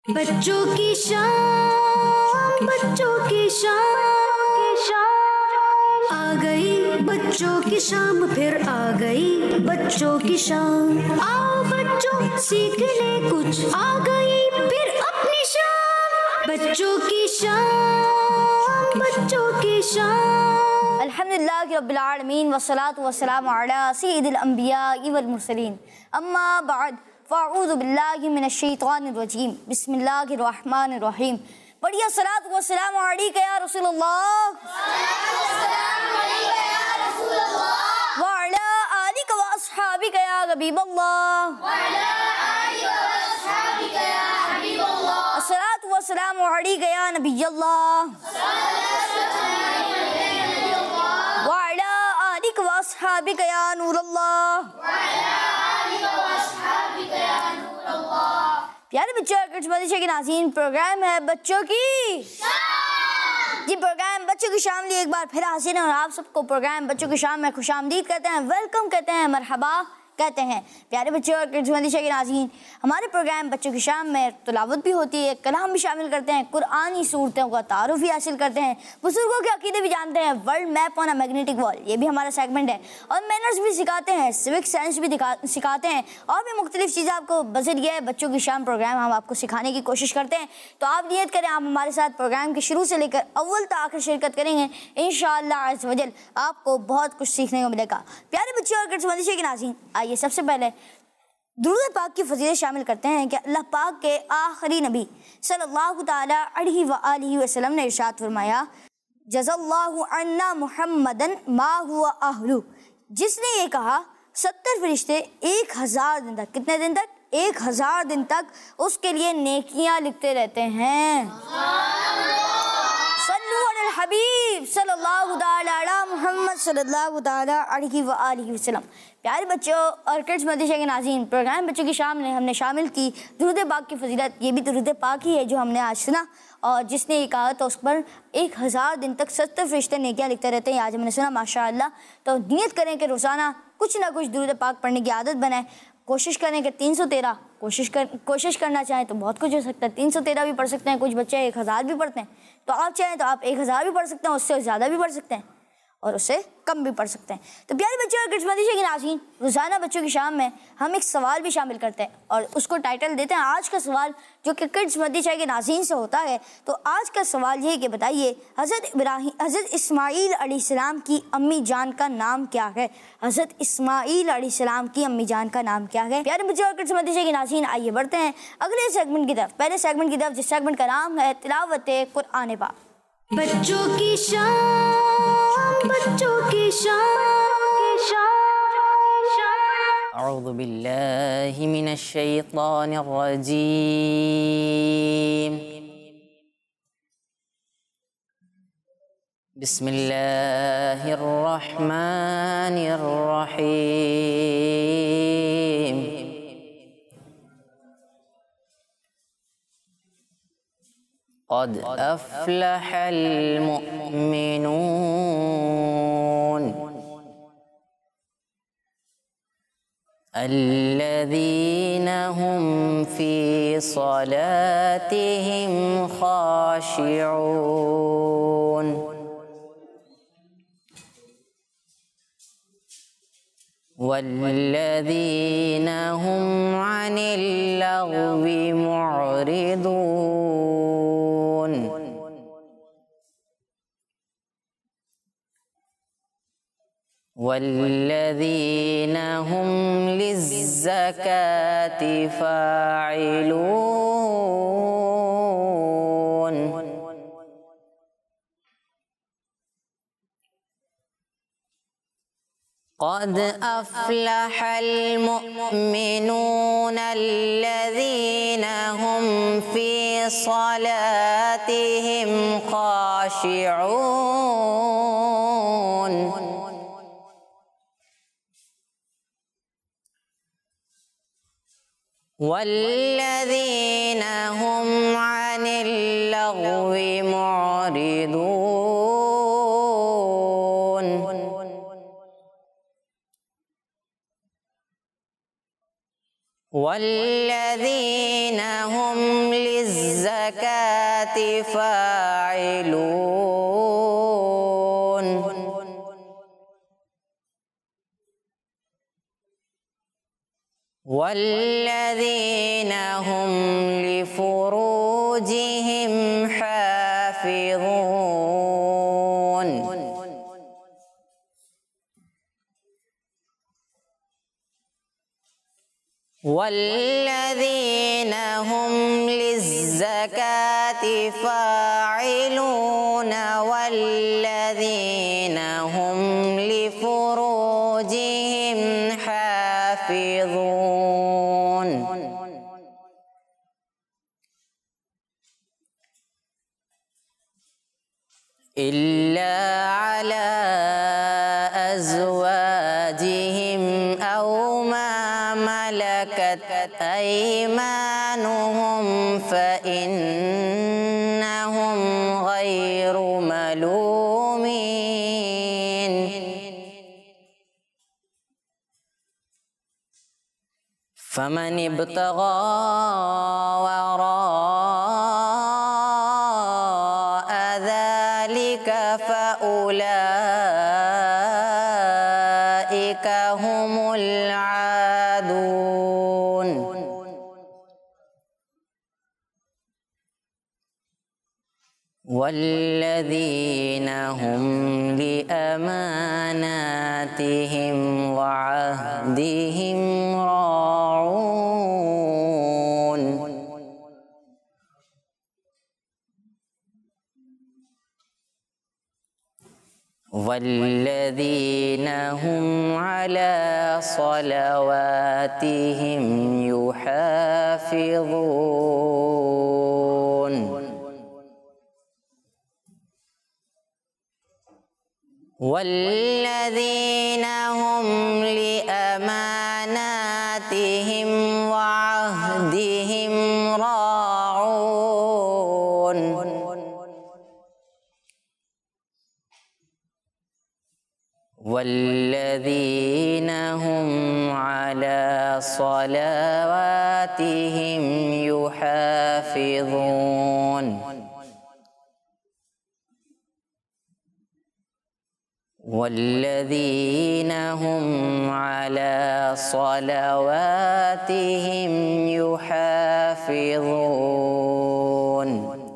बच्चों की शाम, बच्चों की शाम आ गई, बच्चों की शाम फिर आ गई, बच्चों की शाम। आओ बच्चों सीख ले कुछ, आ गई फिर अपनी शाम। बच्चों की शाम, बच्चों की शाम। अल्हम्दुलिल्लाहि रब्बिल आलमीन वस्सलातु वस्सलामु अला सय्यिदिल अंबिया वल मुरसलीन, अम्मा बाद फ़अऊज़ु बिल्लाहि मिनश शैतानिर रजीम, बिस्मिल्लाहिर रहमानिर रहीम। बढ़िया सलात व सलाम अलैका या रसूलल्लाह व अला आलिका व अस्हाबिका या हबीबल्लाह। अस्सलातु व सलामु अलैका या नबियल्लाह व अला आलिका व अस्हाबिका या नूरल्लाह। प्यारे बच्चों के नाज़रीन, प्रोग्राम है बच्चों की जी। प्रोग्राम बच्चों की शाम लिए एक बार फिर हाजिर हैं और आप सबको प्रोग्राम बच्चों की शाम में खुशामदीद कहते हैं, वेलकम कहते हैं, मरहबा कहते हैं। प्यारे बच्चों और के नाज़रीन, हमारे प्रोग्राम बच्चों की शाम में तिलावत भी होती है, कलाम भी शामिल करते हैं, कुरानी सूरतों का तारुफ भी हासिल करते हैं, बुजुर्गों के अकीदे भी जानते हैं, world map on a magnetic wall ये भी हमारा सेगमेंट है, और मैनर्स भी सिखाते हैं, सिविक साइंस भी सिखाते हैं, और भी मुख्तलिफ चीज़ें आपको बजरिया है बच्चों की शाम प्रोग्राम हम आपको सिखाने की कोशिश करते हैं। तो आप नियत करें, आप हमारे साथ प्रोग्राम के शुरू से लेकर अव्वल तक आखिर शिरकत करेंगे, इंशाअल्लाह अज़्ज़ व जल आपको बहुत कुछ सीखने को मिलेगा। प्यारे बच्चों और के नाज़रीन, आइए सबसे पहले दुरूद पाक की फजीलत शामिल करते हैं कि अल्लाह पाक के आखिरी नबी सल्लल्लाहु ताला अलैहि व आलिहि वसल्लम ने इरशाद फरमाया, जज़ल्लाहु अन्ना मुहम्मदन मा हुवा अहलु। जिसने ये कहा 70 फरिश्ते 1000 दिन तक, कितने दिन तक? 1000 दिन तक उसके लिए नेकियां लिखते रहते हैं। सल्लु अलल हबीब सल्लल्लाहु ताला अला मुहम्मद सल्लल्लाहु ताला अलैहि व आलिहि वसल्लम। प्यारे बच्चों और किड्स मदरसे के नाज़रीन, प्रोग्राम बच्चों की शाम में हमने शामिल की दुरूद पाक की फजीलत। ये भी दुरूद पाक ही है जो हमने आज सुना, और जिसने ये कहा तो उस पर 1000 दिन तक 70 फरिश्ते नेकियां लिखते रहते हैं। आज हमने सुना माशाअल्लाह। तो नियत करें कि रोज़ाना कुछ ना कुछ दुरूद पाक पढ़ने की आदत बनाएं। कोशिश करें कि 313 कोशिश करना चाहें तो बहुत कुछ हो सकता है। 313 भी पढ़ सकते हैं, कुछ बच्चे 1000 भी पढ़ते हैं। तो आप चाहें तो आप 1000 भी पढ़ सकते हैं, उससे ज़्यादा भी पढ़ सकते हैं और उससे कम भी पढ़ सकते हैं। तो प्यारे बच्चों और किड्स मदरसे के नाज़रीन, रोज़ाना बच्चों की शाम में हम एक सवाल भी शामिल करते हैं और उसको टाइटल देते हैं आज का सवाल, जो कि किड्स मदरसे के नाज़रीन से होता है। तो आज का सवाल ये है कि बताइए हज़रत इस्माईल अलैहिस्सलाम की अम्मी जान का नाम क्या है? हज़रत इस्माईल अलैहिस्सलाम की अम्मी जान का नाम क्या है? प्यारे बच्चों और किड्स मदरसे के नाज़रीन, आइए बढ़ते हैं अगले सेगमेंट की तरफ। पहले सेगमेंट की तरफ, जिस सेगमेंट का नाम है तिलावत कुरान पाक। बच्चों की शाम, बच्चों की शाम। अऊज़ु बिल्लाहि मिनश शैतानिर रजीम। बिस्मिल्लाहिर रहमानिर रहीम। क़द अफ़्लहल मुअमिनून अल्लज़ीना हुम फ़ी सलातिहिम ख़ाशिऊन वल्लज़ीना हुम अनिल लग़्वी मुअरिदून वल्लज़ीना हुम लिज़्ज़काति फ़ाइलून क़द अफ़्लहल मुअमिनून अल्लज़ीना हुम फ़ी सलातिहिम ख़ाशिऊन वल्लज़ीना हुम अनिल लग़्वी मुअरिदून वल्लज़ीना हुम लिज़्ज़काति فاعلون والذين هم لفروجهم حافظون والذين هم للزكاة فاعلون والذين هم لفروجهم حافظون إلا على أزواجهم أو ما ملكت أيمانهم فإنهم غير ملومين فمن ابتغى وراء ذلك فأولئك هم العادون والذين هم لأماناتهم وعهدهم راعون والذين هم على صلواتهم يحافظون والذين هم لأماناتهم وعهدهم راعون والذين هم على صلواتهم يحافظون والذين هم على صلواتهم يحافظون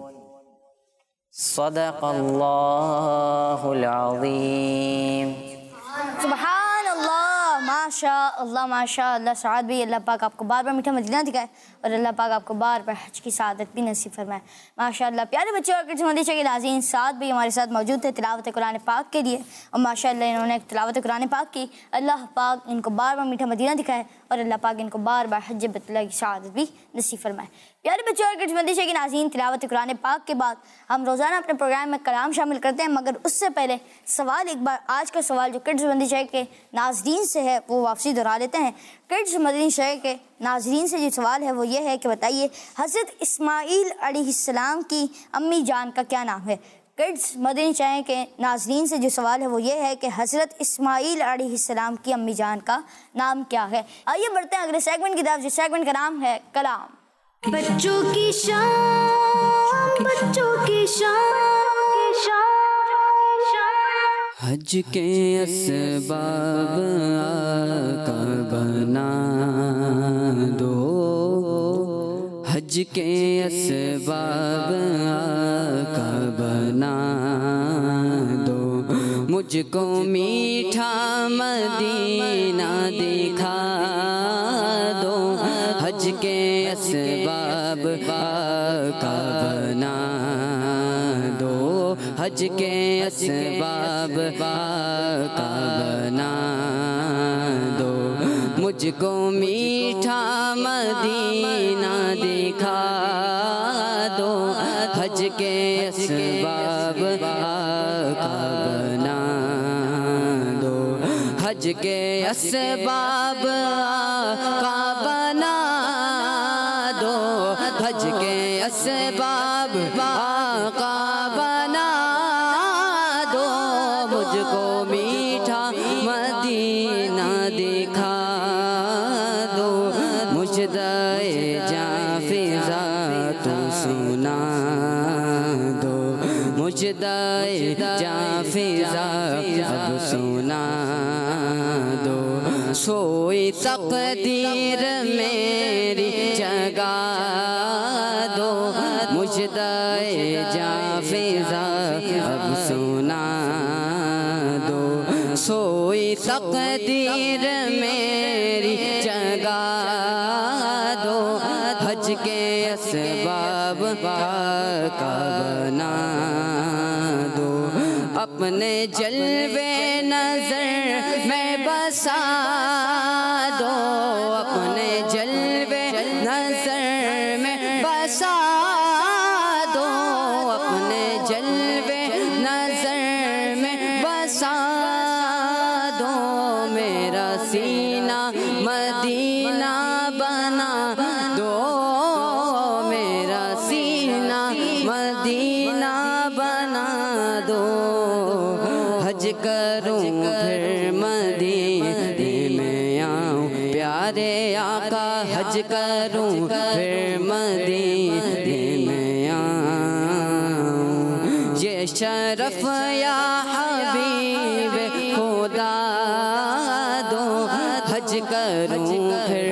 صدق الله العظيम सुबहान अल्लाह माशा अल्लाह सआद भाई अल्लाह पाक आपको बार बार मीठा मदीना दिखाए और अल्लाह पाक आपको बार बार हज की सआदत भी नसीब फरमाए माशाअल्लाह। प्यारे बच्चे और किड्स मदरसे के नाज़रीन साद भाई हमारे साथ मौजूद थे तिलावत कुरान पाक के लिए और माशाअल्लाह इन्होंने तिलावत कुरान पाक की। अल्लाह पाक इनको बार बार मीठा मदीना दिखाए और अल्लाह पाक इनको बार बार हज बैतुल्लाह की सआदत भी नसीब फरमाए। प्यारे बच्चों और किड्स मदरसे के नाज़रीन तिलावत कुरान पाक के बाद हम रोज़ाना अपने प्रोग्राम में कलाम शामिल करते हैं, मगर उससे पहले सवाल एक बार आज का सवाल जो किड्स मदरसे के नाज़रीन से है वो वापसी दोहरा लेते हैं। किड्स मदरसे के नाज़रीन से जो सवाल है वो ये है कि बताइए हज़रत इस्माईल अलैहिस्सलाम की अम्मी जान का क्या नाम है। किड्स मदनी चाहे के नाज़रीन से जो सवाल है वो ये है कि हज़रत इस्माईल अलैहिस्सलाम की अम्मी जान का नाम क्या है। आइए बढ़ते हैं अगले सेगमेंट की तरफ, जिस सेगमेंट का नाम है कलाम। बच्चों की शान, बच्चों की शान, हज के असबाब आका बना दो, हज के असबाब आका बना दो, मुझको मीठा मदीना दिखा दो, हज के असबाब आका बना दो, हज के असबाब आका बना दो, मुझको मीठा मदीना दिखा दो, हज के असबाब आका बना दो, हज के असबाब आका बना दो, हज के असबाब आका बना दो, मुझको मीठा मदीना दिखा दो, मुझदाए जां फिज़ा तू सुन सुना दो, मुजदाए जां फिजा अब सुना दो। सोई तकदीर मेरी जगा दो, मुजदाए जां फिजा अब सुना दो। सोई तकदीर मेरी जगा दो, हज के असबाब का बना दो। अपने जलवे नजर में बसा दो, अपने जलवे नजर में बसा दो, अपने जलवे नजर में बसा दो। मेरा सीना मदीना बना दो, मेरा सीना मदीना बना दो। हज करूं फिर मदीने में आऊं, प्यारे आका हज करूं फिर मदीने में आऊं। ये शरफ या हबीब खुदा दो, हज करूं फिर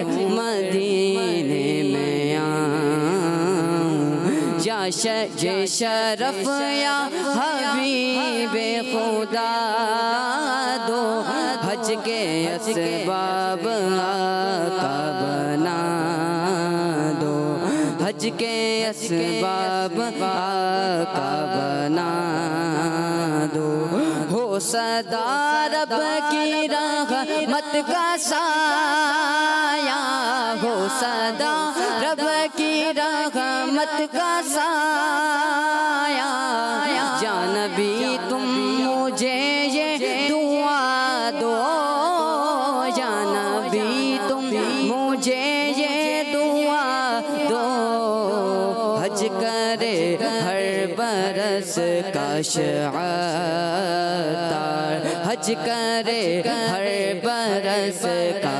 मदीने में आऊं। ये शरफ या हबीब खुदा दो, हज के असबाब का बना दो, हज के असबाब का बना दो। हो सदा रब की रहमत का साया, हो सदा रब की रहमत का साया। या नबी तुम मुझे ये दुआ दो, या नबी तुम मुझे ये दुआ दो। हज करे हर बरस का शातार, हज करे हर बरस का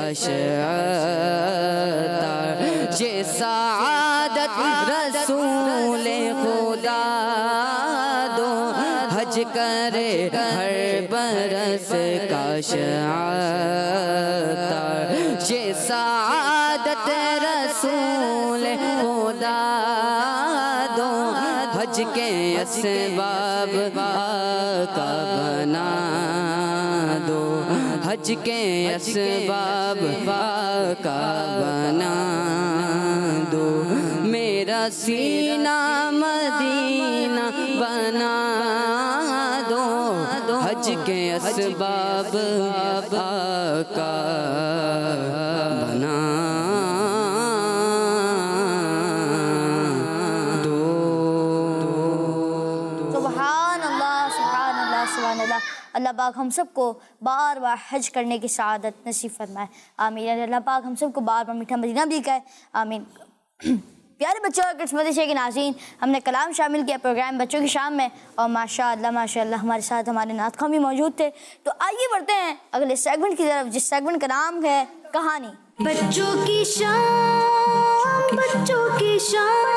शातार। ये सादत रसूल खुदा दो, हज करे हर बरस का शातार। ये सादत रसूल खुदा दो, हज के असबाब का बना दो, हज के असबाब का बना दो। मेरा सीना मदीना बना दो, हज के असबाब का बना दो। सुभान अल्लाह, सुभान अल्लाह, सुभान अल्लाह। अल्लाह पाक हम सबको बार बार हज करने की सआदत नसीब फरमाए, आमीन। अल्लाह पाक हम सबको बार बार मीठा मदीना भी दिखाए, आमीन। प्यारे बच्चों और किस्मत शे के नाज़रीन, हमने कलाम शामिल किया प्रोग्राम बच्चों की शाम में, और माशाअल्लाह हमारे साथ हमारे नात ख़वान भी मौजूद थे। तो आइए बढ़ते हैं अगले सेगमेंट की तरफ, जिस सेगमेंट का नाम है कहानी। बच्चों की शाम, बच्चों की शाम।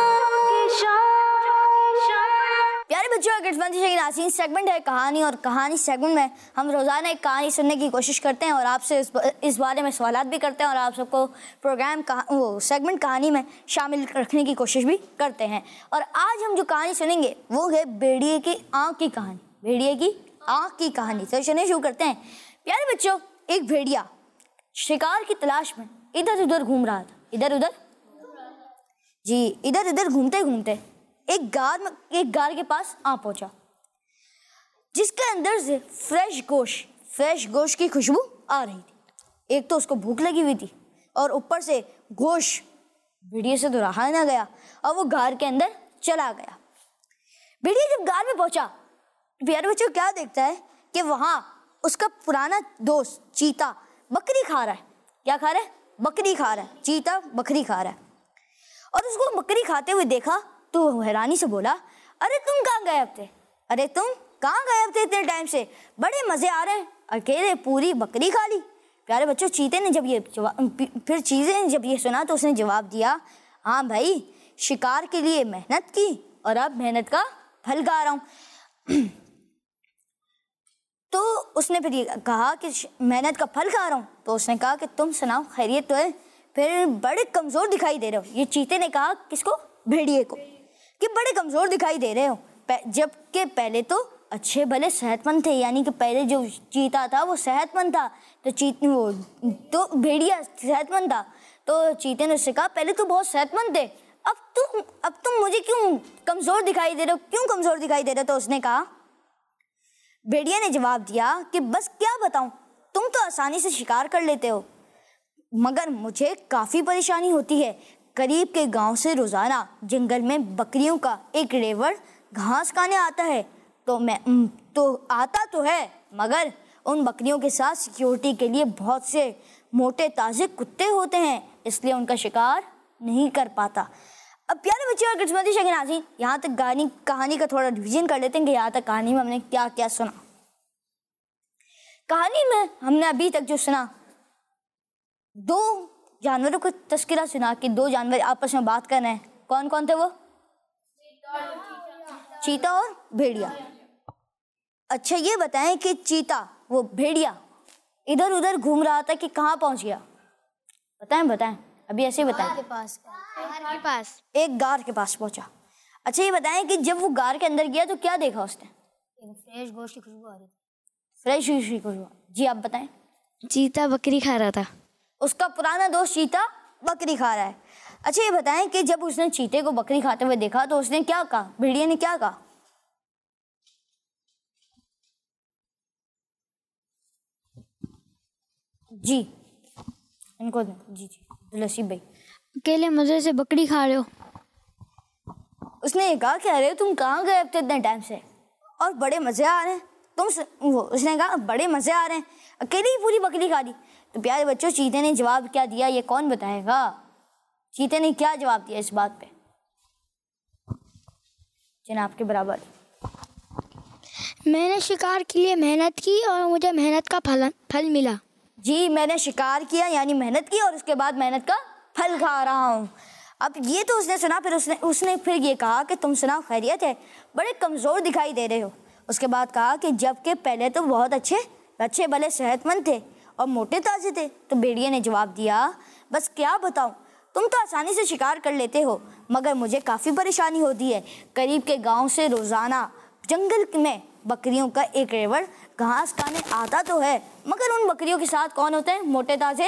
प्यारे बच्चों और किस्मत शे के नाज़रीन, सेगमेंट है कहानी, और कहानी सेगमेंट में हम रोज़ाना एक कहानी सुनने की कोशिश करते हैं और आपसे इस बारे में सवालात भी करते हैं, और आप सबको प्रोग्राम वो सेगमेंट कहानी में शामिल रखने की कोशिश भी करते हैं। और आज हम जो कहानी सुनेंगे वो है भेड़िए की आँख की कहानी, भेड़िए की आँख की कहानी। तो चलिए शुरू करते हैं। प्यारे बच्चों, एक भेड़िया शिकार की तलाश में इधर उधर घूम रहा था, इधर उधर घूमते घूमते एक गार के पास आ पहुंचा, जिसके अंदर से फ्रेश गोश्त की खुशबू आ रही थी। एक तो उसको भूख लगी हुई थी, और ऊपर से गोश्त भेड़िए से तो रहा ना गया, और वो गार के अंदर चला गया। भेड़िया जब गार में पहुंचा, प्यारे बच्चों क्या देखता है कि वहां उसका पुराना दोस्त चीता बकरी खा रहा है। क्या खा रहा है? बकरी खा रहा है। चीता बकरी खा रहा है, और उसको बकरी खाते हुए देखा तो वो हैरानी से बोला, अरे तुम कहाँ गए थे? अरे तुम कहाँ गए थे इतने टाइम से? बड़े मजे आ रहे हैं, अकेले पूरी बकरी खा ली। प्यारे बच्चों, चीते ने जब ये सुना तो उसने जवाब दिया, हाँ भाई, शिकार के लिए मेहनत की और अब मेहनत का फल खा रहा हूँ। तो उसने फिर ये कहा कि मेहनत का फल खा रहा हूँ। तो उसने कहा कि तुम सुनाओ, खैरियत तो है? फिर बड़े कमज़ोर दिखाई दे रहे हो। ये चीते ने कहा किसको? भेड़िए को, कि बड़े कमज़ोर दिखाई दे रहे हो, जबकि पहले तो अच्छे भले सेहतमंद थे। यानी कि पहले जो चीता था वो सेहतमंद था, तो भेड़िया सेहतमंद था। तो चीते ने उससे कहा पहले तो बहुत सेहतमंद थे, अब तुम मुझे क्यों कमज़ोर दिखाई दे रहे हो, क्यों कमज़ोर दिखाई दे रहे हो? तो उसने कहा, भेड़िया ने जवाब दिया कि बस क्या बताऊं, तुम तो आसानी से शिकार कर लेते हो, मगर मुझे काफ़ी परेशानी होती है। करीब के गांव से रोज़ाना जंगल में बकरियों का एक रेवड़ घास खाने आता है, तो आता तो है, मगर उन बकरियों के साथ सिक्योरिटी के लिए बहुत से मोटे ताज़े कुत्ते होते हैं, इसलिए उनका शिकार नहीं कर पाता। अब प्यारे बच्चे और किस्मती शकीनाज़ीन, यहाँ तक कहानी का थोड़ा रिवीजन कर लेते हैं कि यहाँ तक कहानी में हमने क्या क्या सुना। कहानी में हमने अभी तक जो सुना, 2 जानवरों का तस्करा सुना कि 2 जानवर आपस में बात कर रहे हैं। कौन कौन थे वो? चीता और भेड़िया। अच्छा ये बताएं कि चीता, वो भेड़िया इधर उधर घूम रहा था कि कहाँ पहुँच गया? बताएं अभी ऐसे ही बताएं। गार के पास। एक गार के पास पहुंचा। अच्छा ये बताएं कि जब वो गार के अंदर गया तो क्या देखा उसने? फ्रेश गोश्त की खुशबू आ रही थी। फ्रेश की खुशबू। जी आप बताएं। चीता बकरी खा रहा था। उसका पुराना दोस्त चीता बकरी खा रहा है। अच्छा ये बताएं कि जब उसने चीते को बकरी खाते हुए देखा तो उसने क्या कहा? भेड़िया ने क्या कहा? जी इनको जी लसीब भाई। अकेले मजे से बकरी खा रहे हो। उसने ये कहा कि अरे तुम कहाँ गए अब तो इतने टाइम से, और बड़े मजे आ रहे हैं उसने कहा बड़े मजे आ रहे हैं, अकेले ही पूरी बकरी खा ली। तो प्यारे बच्चों, चीते ने जवाब क्या दिया ये कौन बताएगा? चीते ने क्या जवाब दिया इस बात पे? जनाब के बराबर। मैंने शिकार के लिए मेहनत की और मुझे मेहनत का फल मिला। जी मैंने शिकार किया यानी मेहनत की और उसके बाद मेहनत का फल खा रहा हूँ। अब ये तो उसने सुना, फिर उसने फिर ये कहा कि तुम सुनाओ, खैरियत है? बड़े कमज़ोर दिखाई दे रहे हो। उसके बाद कहा कि जबकि पहले तो बहुत अच्छे भले सेहतमंद थे और मोटे ताजे थे। तो भेड़िए ने जवाब दिया, बस क्या बताऊं, तुम तो आसानी से शिकार कर लेते हो, मगर मुझे काफ़ी परेशानी होती है। करीब के गांव से रोज़ाना जंगल में बकरियों का एक रेवड़ घास खाने आता तो है, मगर उन बकरियों के साथ कौन होते हैं? मोटे ताजे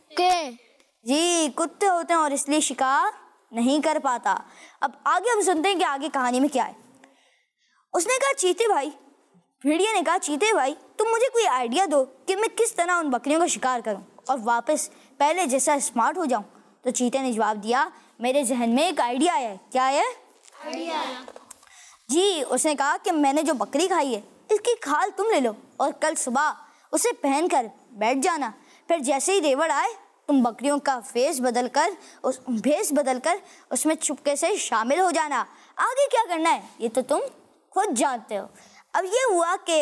जी कुत्ते होते हैं, और इसलिए शिकार नहीं कर पाता। अब आगे हम सुनते हैं कि आगे कहानी में क्या है। उसने कहा, चीते भाई, भेड़िया ने कहा, चीते भाई तुम मुझे कोई आइडिया दो कि मैं किस तरह उन बकरियों का शिकार करूं और वापस पहले जैसा स्मार्ट हो जाऊं। तो चीते ने जवाब दिया, मेरे जहन में एक आइडिया है। क्या है? आइडिया जी। उसने कहा कि मैंने जो बकरी खाई है इसकी खाल तुम ले लो और कल सुबह उसे पहनकर बैठ जाना, फिर जैसे ही रेवड़ आए तुम बकरियों का भेष बदलकर उसमें चुपके से शामिल हो जाना। आगे क्या करना है ये तो तुम खुद जानते हो। अब ये हुआ कि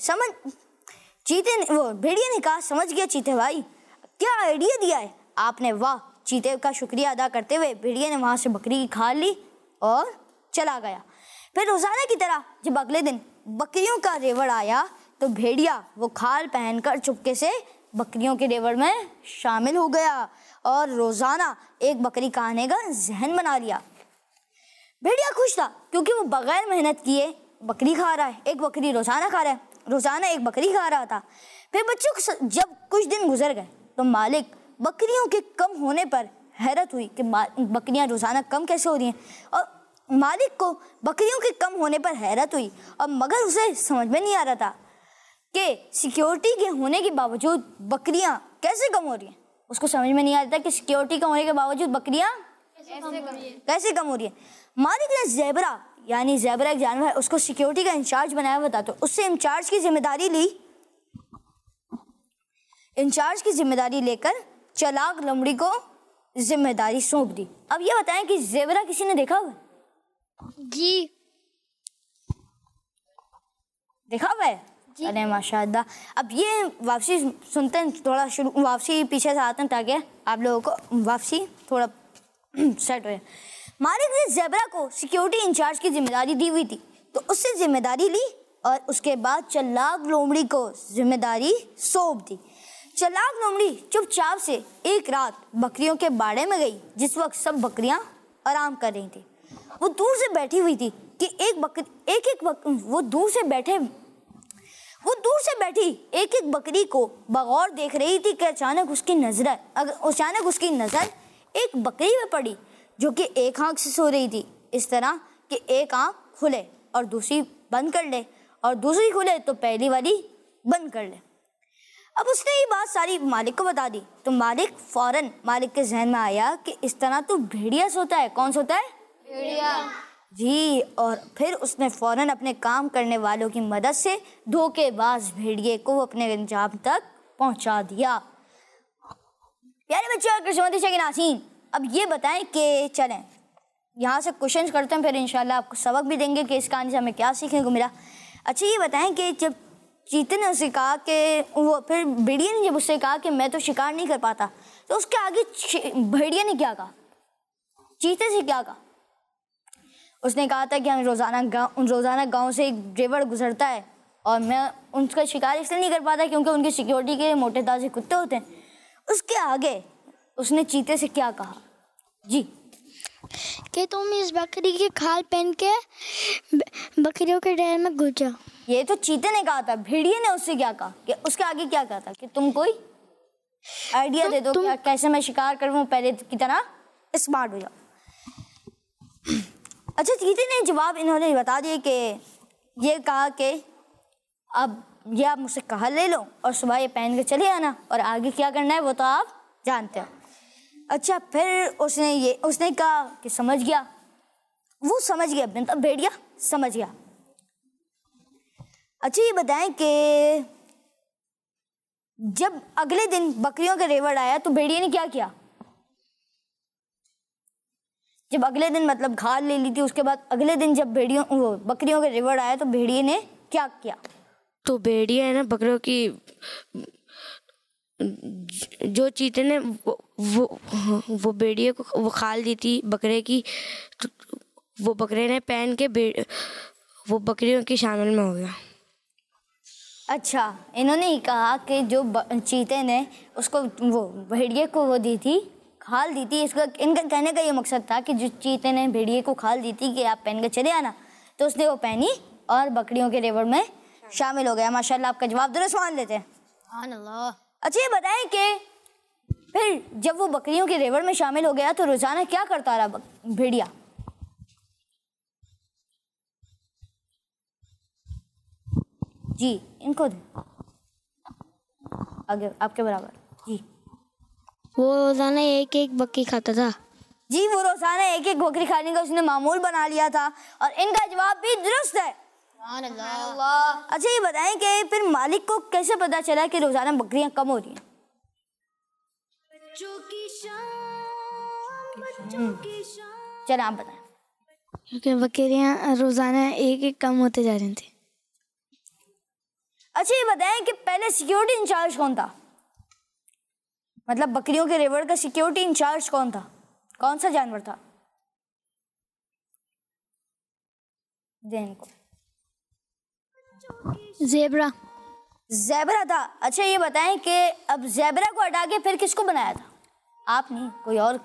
भेड़िया ने कहा, समझ गया चीते भाई, क्या आइडिया दिया है आपने, वाह। चीते का शुक्रिया अदा करते हुए भेड़िया ने वहाँ से बकरी की खाल ली और चला गया। फिर रोज़ाना की तरह जब अगले दिन बकरियों का रेवड़ आया तो भेड़िया वो खाल पहनकर चुपके से बकरियों के रेवड़ में शामिल हो गया और रोज़ाना एक बकरी खाने का जहन बना लिया। भेड़िया खुश था क्योंकि वो बगैर मेहनत किए बकरी खा रहा है, एक बकरी रोज़ाना खा रहा है, रोज़ाना एक बकरी खा रहा था। फिर बच्चों जब कुछ दिन गुजर गए तो मालिक बकरियों के कम होने पर हैरत हुई कि बकरियां रोज़ाना कम कैसे हो रही हैं, और मालिक को बकरियों के कम होने पर हैरत हुई, और मगर उसे समझ में नहीं आ रहा था कि सिक्योरिटी के होने के बावजूद बकरियां कैसे कम हो रही हैं। उसको समझ में नहीं आ रहा था कि सिक्योरिटी का होने के बावजूद बकरियां कैसे कम हो रही हैं। मालिक ने ज़ेबरा एक जानवर है उसको सिक्योरिटी का इंचार्ज बनाया हुआ था, तो उससे इंचार्ज की जिम्मेदारी लेकर चालाक लोमड़ी को जिम्मेदारी सौंप दी। अब ये बताएं कि ज़ेबरा किसी ने देखा हुआ? जी देखा हुआ है? अरे माशाअल्लाह। अब ये वापसी सुनते हैं, थोड़ा वापसी पीछे से आते हैं ताकि आप लोगों को वापसी थोड़ा सेट हो जाए। मालिक ने ज़ेबरा को सिक्योरिटी इंचार्ज की जिम्मेदारी दी हुई थी, तो उससे जिम्मेदारी ली और उसके बाद चलाक लोमड़ी को जिम्मेदारी सौंप दी। चलाक लोमड़ी चुपचाप से एक रात बकरियों के बाड़े में गई, जिस वक्त सब बकरियां आराम कर रही थी। वो दूर से बैठी हुई थी कि वो दूर से बैठी एक एक बकरी को बगौर देख रही थी कि अचानक उसकी नज़र एक बकरी में पड़ी जो कि एक आंख से सो रही थी, इस तरह कि एक आंख खुले और दूसरी बंद कर ले और दूसरी खुले तो पहली वाली बंद कर ले। अब उसने ये बात सारी मालिक को बता दी, तो मालिक के जहन में आया कि इस तरह तो भेड़िया सोता है। कौन सोता है? भेड़िया जी। और फिर उसने फौरन अपने काम करने वालों की मदद से धोखेबाज भेड़िए को अपने अंजाम तक पहुंचा दिया। प्यारे बच्चों और किस्मती के नाज़रीन, अब ये बताएं कि चलें यहाँ से क्वेश्चन करते हैं, फिर इंशाल्लाह आपको सबक भी देंगे कि इस कहानी से हमें क्या सीखने को मिला। अच्छा ये बताएं कि जब चीते ने उससे कहा कि फिर भेड़िए ने जब उससे कहा कि मैं तो शिकार नहीं कर पाता, तो उसके आगे भेड़िए ने क्या कहा? चीते से क्या कहा? उसने कहा था कि हम रोज़ाना गांव से एक ड्राइवर गुजरता है और मैं उनका शिकार इसलिए नहीं कर पाता क्योंकि उनकी सिक्योरिटी के मोटे ताजे कुत्ते होते हैं। उसके आगे उसने चीते से क्या कहा? जी कि तुम इस बकरी की खाल पहन के बकरियों के ढेर में घुस जाओ। ये तो चीते ने कहा था। भेड़िए ने उससे क्या कहा कि उसके आगे क्या कहा था कि तुम कोई आइडिया दे दो कि कैसे मैं शिकार करूं, पहले की तरह स्मार्ट हो जाओ। अच्छा चीते ने जवाब इन्होंने बता दिया कि ये कहा कि अब ये आप मुझसे कहा ले लो और सुबह ये पहन के चले आना और आगे क्या करना है वो तो आप जानते हो। अच्छा फिर उसने कहा कि समझ गया। वो समझ गया, मतलब भेड़िया समझ गया। अच्छा ये बताएं कि जब अगले दिन बकरियों का रेवड़ आया तो भेड़िए ने क्या किया? जब अगले दिन मतलब खाल ले ली थी, उसके बाद अगले दिन जब बकरियों का रेवड़ आया तो भेड़िए ने क्या किया? तो भेड़िया है ना बकरियों की, जो चीते ने वो भेड़िए को वो खाल दी थी बकरे की, तो वो बकरे ने पहन के वो बकरियों की शामिल में हो गया। अच्छा इन्होंने ही कहा कि जो चीते ने उसको वो भेड़िए को वो दी थी, खाल दी थी। इसका इनका कहने का ये मकसद था कि जो चीते ने भेड़िए को खाल दी थी कि आप पहन के चले आना, तो उसने वो पहनी और बकरियों के रेवड़ में शामिल हो गया। माशाल्लाह आपका जवाब दुरुस्त मान लेते हैं। अच्छा ये बताएं कि फिर जब वो बकरियों के रेवड़ में शामिल हो गया तो रोजाना क्या करता रहा भेड़िया? जी इनको दे आगे आपके बराबर। जी वो रोजाना एक एक बकरी खाता था। जी वो रोजाना एक एक बकरी खाने का उसने मामूल बना लिया था और इनका जवाब भी दुरुस्त है। अच्छा ये बताएं कि फिर मालिक को कैसे पता चला कि रोजाना बकरियां कम हो रही हैं? चलो आप बताएं। क्योंकि बकरियां रोजाना एक एक कम होते जा रही थी। अच्छा ये बताएं कि पहले सिक्योरिटी इंचार्ज कौन था? मतलब बकरियों के रेवड़ का सिक्योरिटी इंचार्ज कौन था? कौन सा जानवर था? को ज़ेबरा था। अच्छा ये बताएं कि अब ज़ेबरा को हटा के फिर किसको बनाया था? आप नहीं, कोई और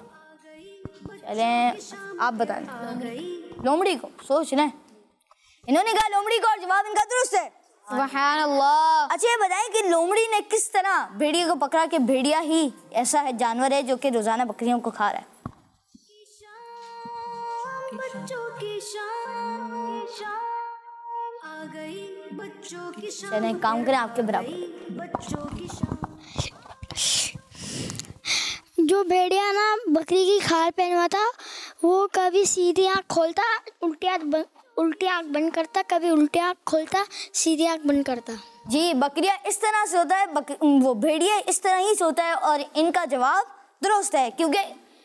चलें आप बताएं। लोमड़ी को। सोच लें, इन्होंने कहा लोमड़ी को और जवाब इनका दुरुस्त है। सुभान अल्लाह। अच्छा ये बताएं कि लोमड़ी ने किस तरह भेड़िए को पकड़ा कि भेड़िया ही ऐसा है जानवर है जो कि रोजाना बकरियों को खा रहा है? चलें काम करें आपके बराबर। जो भेड़िया ना बकरी की खाल पहनवा था, वो कभी सीधी आँख खोलता उल्टी आँख बंद करता, कभी उल्टी आँख खोलता सीधी आँख बंद करता। जी बकरिया इस तरह से होता है, वो भेड़िया इस तरह ही सोता है और इनका जवाब दुरुस्त है क्योंकि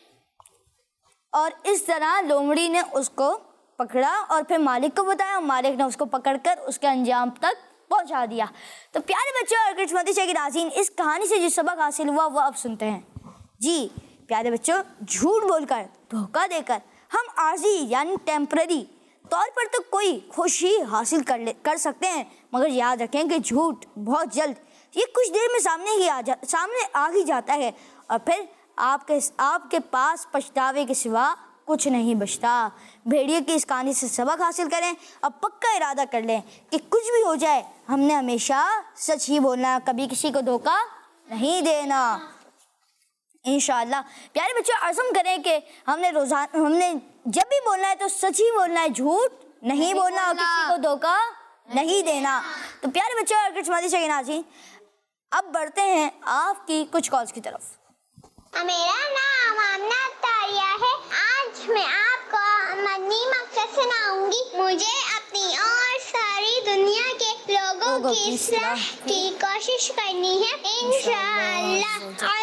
और इस तरह लोमड़ी ने उसको पकड़ा और फिर मालिक को बताया, मालिक ने उसको पकड़कर उसके अंजाम तक पहुंचा दिया। तो प्यारे बच्चों और किस्मती के नाज़रीन, इस कहानी से जो सबक हासिल हुआ वो अब सुनते हैं। जी प्यारे बच्चों, झूठ बोलकर, धोखा देकर, हम आर्जी यानी टेम्पररी तौर पर तो कोई खुशी हासिल कर सकते हैं, मगर याद रखें कि झूठ बहुत जल्द, ये कुछ देर में सामने आ ही जाता है और फिर आपके पास पछतावे के सिवा कुछ नहीं बचता। भेड़िए की इस कहानी से सबक हासिल करें और पक्का इरादा कर लें कि कुछ भी हो जाए हमने हमेशा सच ही बोलना, कभी किसी को धोखा नहीं देना। इंशाअल्लाह प्यारे बच्चों, आज़म करें कि हमने जब भी बोलना है तो सच ही बोलना है, झूठ नहीं बोलना और किसी को धोखा नहीं देना। तो प्यारे बच्चों और कुछ नाज़रीन, अब बढ़ते हैं आपकी कुछ कॉल्स की तरफ। मेरा नाम आमना तारिया है। आज मैं आपको मदनी मकसद सुनाऊंगी। मुझे अपनी और सारी दुनिया के लोगों की इस्लाह की कोशिश करनी है इंशाअल्लाह।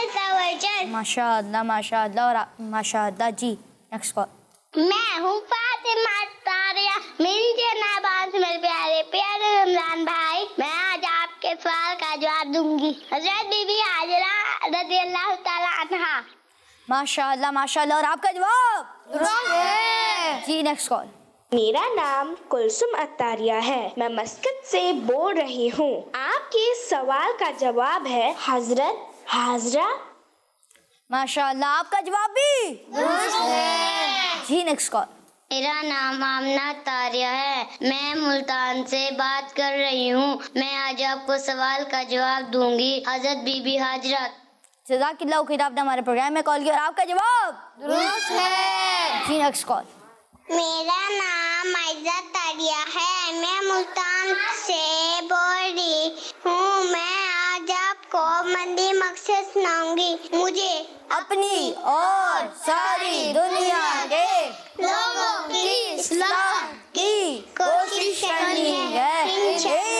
माशाअल्लाह माशाअल्लाह और माशाअल्लाह। जी नेक्स्ट कॉल। मैं हूँ फातिमा तारिया। मेरे नाबाज मेरे प्यारे प्यारे रमजान भाई, मैं आज आपके सवाल का जवाब दूंगी। हज़रत बीबी हाजरा रज़ियल्लाहु ताला अन्हा। माशाअल्लाह माशाअल्लाह और आपका जवाब दुरुस्त है। जी नेक्स्ट कॉल। मेरा नाम कुलसुम अत्तारिया है। मैं मस्कत से बोल रही हूँ। आपके सवाल का जवाब है हजरत हाजरा। माशाअल्लाह आपका जवाब भी दुरुस्त है। जी नेक्स्ट कॉल। मेरा नाम आमना तारिया है। मैं मुल्तान से बात कर रही हूँ। मैं आज आपको सवाल का जवाब दूंगी। हजरत बीबी हाजरा। जज़ाकिल्लाह खैर, आपने हमारे प्रोग्राम में कॉल किया और आपका जवाब दुरुस्त है। जी नेक्स्ट कॉल। मेरा नाम आयजा तारिया है। मैं मुल्तान से बोल रही हूँ। मैं आज आपको मंदी मकसद सुनाऊंगी। मुझे अपनी और सारी दुनिया के लोगों की इस्लाह की कोशिश करनी है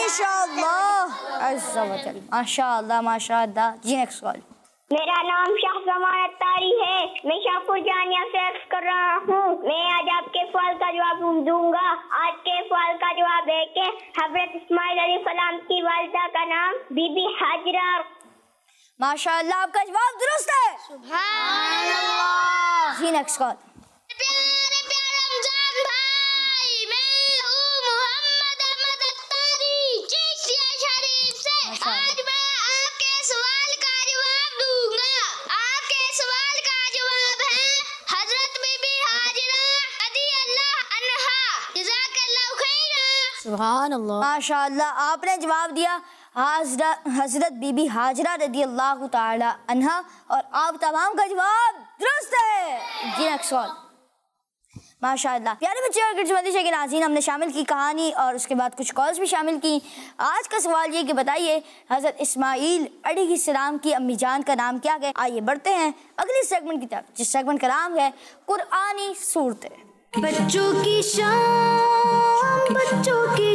इंशाअल्लाह अज़्ज़ा व जल। माशाअल्लाह माशाअल्लाह। जी नेक्स्ट कॉल। मेरा नाम शाहजमान अत्तारी है। मैं शाहपुर जानिया से अर्ज कर रहा हूँ। मैं आज आपके सवाल का जवाब दूंगा। आज के सवाल का जवाब है कि हज़रत इस्माइल अलैहिस्सलाम की वालिदा का नाम बीबी हाजरा। माशाअल्लाह आपका जवाब दुरुस्त है। सुभान अल्लाह। जी नेक्स्ट कॉल। प्यारे प्यारे रमजान भाई, मैं हूँ मोहम्मद अहमद अत्तारी चिश्तिया शरीफ से। आज मैं आपके सवाल का जवाब दूंगा। आपके सवाल का जवाब है हजरत बीबी हाजरा रज़ियल्लाहु अन्हा। जज़ाकल्लाहु खैरा। सुभान अल्लाह। माशाअल्लाह आपने जवाब दिया हजरत बीबी हाजरा रज़ियल्लाहु ताला अन्हा और आप तमाम का जवाब दुरुस्त है। जी नेक्स्ट कॉल। माशाअल्लाह प्यारे बच्चे और गिरजमती के नाज़रीन, हमने शामिल की कहानी और उसके बाद कुछ कॉल्स भी शामिल की। आज का सवाल ये कि बताइए हज़रत इस्माइल अलैहिस्सलाम की अम्मी जान का नाम क्या है। आइए बढ़ते हैं अगले सेगमेंट की तरफ, जिस सेगमेंट का नाम है कुरानी सूरतें। बच्चों की शान, बच्चों की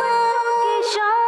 शान।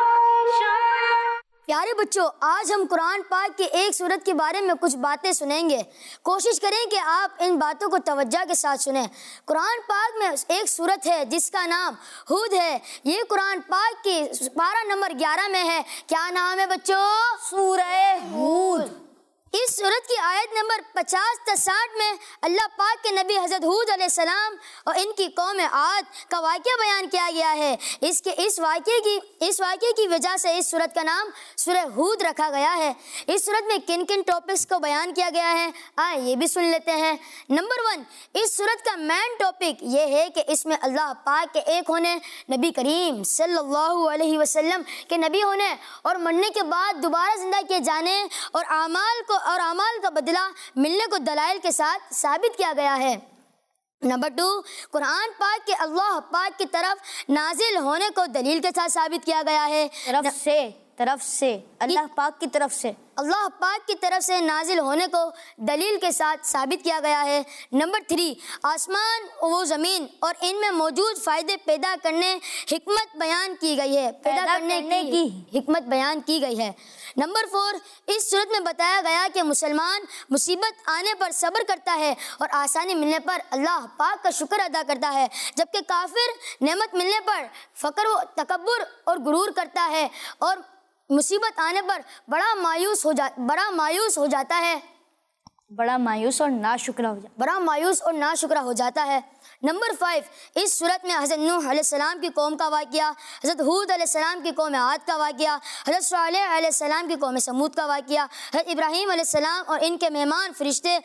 प्यारे बच्चों, आज हम कुरान पाक की एक सूरत के बारे में कुछ बातें सुनेंगे। कोशिश करें कि आप इन बातों को तवज्जो के साथ सुनें। कुरान पाक में एक सूरत है जिसका नाम हूद है। ये कुरान पाक की पारा नंबर 11 में है। क्या नाम है बच्चों? सूरह हूद। इस सूरत की आयत नंबर 50 से 60 में अल्लाह पाक के नबी हज़रत हूद अलैहिस्सलाम और इनकी कौम आद का वाक़या बयान किया गया है। इस वाक़ये की वजह से इस सूरत का नाम सूरह हूद रखा गया है। इस सूरत में किन किन टॉपिक्स को बयान किया गया है, आइए ये भी सुन लेते हैं। नंबर 1, इस सूरत का मेन टॉपिक ये है कि इसमें अल्लाह पाक के एक होने, नबी करीम सल्लल्लाहु अलैहि वसल्लम के नबी होने और मरने के बाद दोबारा जिंदा किए जाने और अमाल का बदला मिलने को दलाइल के साथ साबित किया गया है। नंबर 2, कुरान पाक के अल्लाह पाक की तरफ नाजिल होने को दलील के साथ साबित किया गया है। तरफ से अल्लाह पाक की तरफ से नाजिल होने को दलील के साथ साबित किया गया है। नंबर 3, आसमान व ज़मीन और इनमें मौजूद फ़ायदे पैदा करने हिकमत बयान की गई है, पैदा करने की हिकमत बयान की गई है। नंबर 4, इस सूरत में बताया गया कि मुसलमान मुसीबत आने पर सब्र करता है और आसानी मिलने पर अल्लाह पाक का शुक्र अदा करता है, जबकि काफिर नेमत मिलने पर फ़क्र व तकब्बुर और गुरूर करता है और मुसीबत आने पर बड़ा मायूस हो जाता है। बड़ा मायूस और नाशुक्रा हो जाता बड़ा मायूस और नाशुक्रा हो जाता है। नंबर 5, इस सूरत में हज़रत नूह अलैहिस्सलाम की कौम का वाक़या, हज़रत हूद अलैहिस्सलाम की कौम आद का वाक़या, हज़रत सालेह अलैहिस्सलाम की कौम समूद का वाक़या, हज़रत इब्राहीम अलैहिस्सलाम और इनके मेहमान फरिश्ते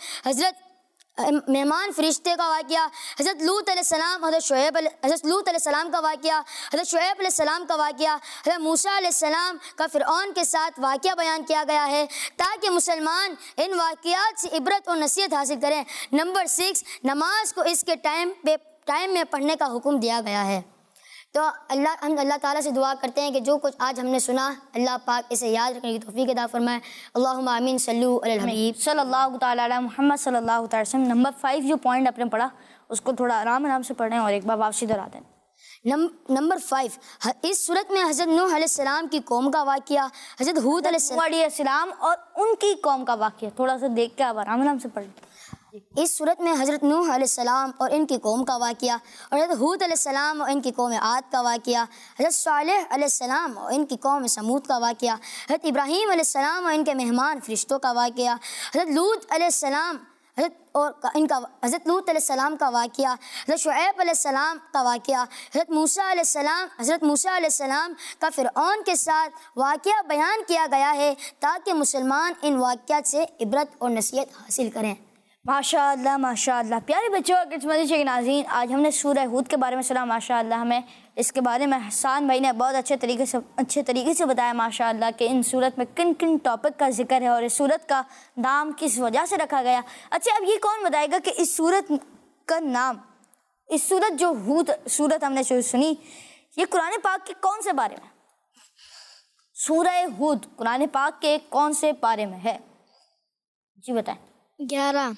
का वाक़या, हज़रत लूत अलैहिस्सलाम हज़रत लूत अलैहिस्सलाम का वाक़या, हज़रत शुएब अलैहिस्सलाम का वाक़या, हज़रत मूसा अलैहिस्सलाम का फ़िरऔन के साथ वाक़या बयान किया गया है ताकि मुसलमान इन वाक़यात से इबरत और नसीहत हासिल करें। नंबर 6, नमाज को इसके टाइम में पढ़ने का हुक्म दिया गया है। तो हम अल्लाह ताला से दुआ करते हैं कि जो कुछ आज हमने सुना अल्लाह पाक इसे याद रखने की तौफीक अता फरमाए। अल्लाहुम्मा आमीन। सल्लु अलल हबीब सल्लल्लाहु ताला अला मुहम्मद सल्लल्लाहु अलैहि वसल्लम। नंबर 5 जो पॉइंट आपने पढ़ा उसको थोड़ा आराम से पढ़ें और एक बार वापसी दोहरा दें। नंबर 5, इस सूरत में हज़रत नूह अलैहिस्सलाम की कौम का वाक़या, हज़रत हूद अलैहिस्सलाम और उनकी कौम का वाक़या थोड़ा सा देख के आप आराम से पढ़ें। इस सूरत में हज़रत नूह अलैहिस्सलाम और इनकी कौम का वाक़या, और हज़रत हूद अलैहिस्सलाम और इनकी कौम आद का वाक़या, हज़रत सालेह अलैहिस्सलाम और इनकी कौम समूद का वाक़या, हज़रत इब्राहीम अलैहिस्सलाम और इनके मेहमान फरिश्तों का वाक़या, हज़रत लूत अलैहिस्सलाम हज़रत लूत अलैहिस्सलाम का वाक़या, हज़रत शुएब अलैहिस्सलाम का वाक़या, हज़रत मूसा अलैहिस्सलाम का फ़िरऔन के साथ वाक़या बयान किया गया है ताकि मुसलमान इन वाक़यात से इबरत और नसीहत हासिल करें। माशाअल्लाह माशाअल्लाह। प्यारे बच्चों और किस्मती के नाज़रीन, आज हमने सूरह हूद के बारे में सुना। माशाअल्लाह हमें इसके बारे में हसन भाई ने बहुत अच्छे तरीके से बताया माशाअल्लाह कि इन सूरत में किन किन टॉपिक का जिक्र है और इस सूरत का नाम किस वजह से रखा गया। अच्छा, अब ये कौन बताएगा कि इस सूरत का नाम, इस सूरत जो हूद सूरत हमने सुनी, ये कुरान पाक के कौन से बारे में? सूरह हूद कुरान पाक के कौन से पारे में है? जी बताएं। 11